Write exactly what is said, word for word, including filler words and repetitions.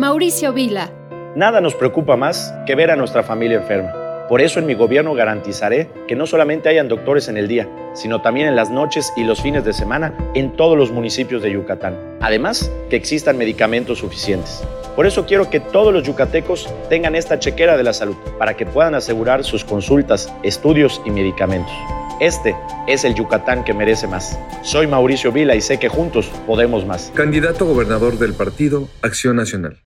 Mauricio Vila. Nada nos preocupa más que ver a nuestra familia enferma. Por eso en mi gobierno garantizaré que no solamente hayan doctores en el día, sino también en las noches y los fines de semana en todos los municipios de Yucatán. Además, que existan medicamentos suficientes. Por eso quiero que todos los yucatecos tengan esta chequera de la salud, para que puedan asegurar sus consultas, estudios y medicamentos. Este es el Yucatán que merece más. Soy Mauricio Vila y sé que juntos podemos más. Candidato a gobernador del partido Acción Nacional.